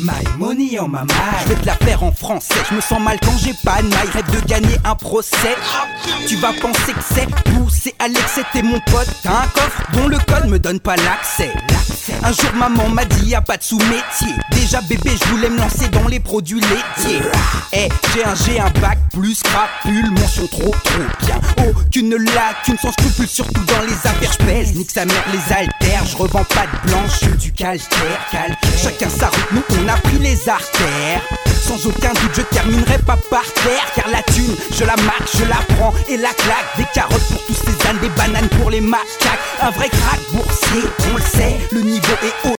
My money on my mind. Je vais te la faire en français. Je me sens mal quand j'ai pas de maille. Rêve de gagner un procès. Tu vas penser que c'est poussé à l'excès. T'es mon pote, t'as un coffre dont le code me donne pas l'accès. Un jour maman m'a dit y'a pas de sous-métier. Déjà bébé je voulais me lancer dans les produits laitiers. J'ai un bac plus crapule. Mention trop bien. Aucune lacune sans scrupule. Surtout dans les affaires j'pèse. Nique sa mère les haltères. Je revends pas de blanche du calcaire. Chacun sa route, nous on a pris les artères. Sans aucun doute je terminerai pas par terre. Car la thune je la marque, je la prends et la claque. Des carottes pour tous ces ânes, des bananes pour les macaques. Un vrai crack boursier, on le sait, le niveau est haut.